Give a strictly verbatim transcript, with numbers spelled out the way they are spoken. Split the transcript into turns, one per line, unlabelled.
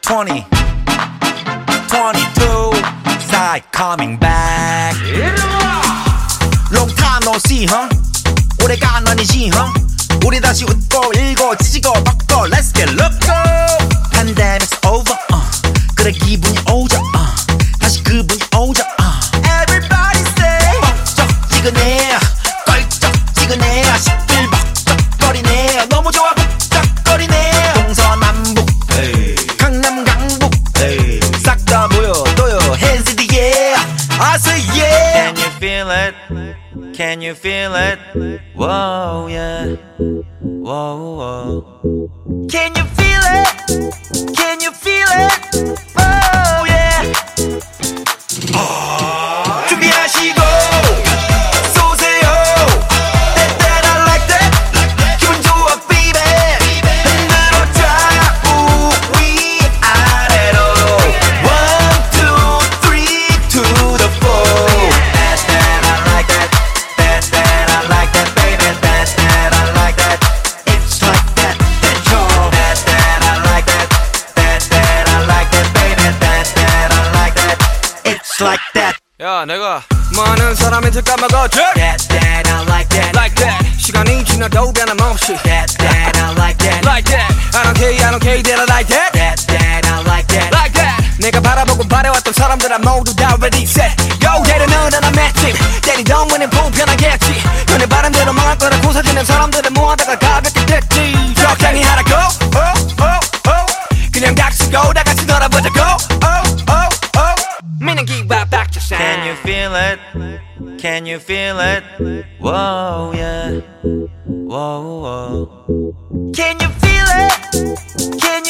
twenty, twenty-two, side coming back. Long time no see, huh? 오래간 아니지, huh? 우리 다시 웃고 일고 찢고 벗고 Let's get loco. Pandemic's over, uh. 그래 기분이 오죠, uh. 다시 그분이 오죠, uh. Everybody say 벅적지근해 껄쩍지근해 시끌벅적거리네 너무 좋아 북적거리네 동서남북 강남 강북 싹 다 보여줘요 Hands in the air I say yeah.
Can you feel it? Can you feel it? Whoa, yeah. Whoa, whoa.
Can you feel it? Can you feel it? Oh yeah. 아, 준비하시고 쏘세요. That that I like that. 기분 좋아 baby. 흔들어줘 우위 아래로. One two three to the four. That that I like that. That that I like that baby. That that I like that. It's like that. That's all. That that I like that. That that I like that baby. That that I like that. It's like that.
야 내가 많은 사람한테 까먹었지
That that I like that.
Like that 시간이 지나도 변함없이
That that I like that.
Like that I don't care I don't care that I like that
That that I like that.
Like that 내가 바라보고 바래왔던 사람들아 모두 다 ready set Yo 때려 넣으라 나 맷집 때리던 문은 불편하겠지 너네 바람대로 망할 거라 고사지는 사람들을 모아다가 가볍게 됐지 적당히 하라고 oh, oh, oh. 그냥 닥치고 다 같이 놀아보자고 oh, oh, oh. meaning give up back to sound
Can you feel it? Can you feel it? Whoa, yeah. Whoa, whoa.
Can you feel it? Can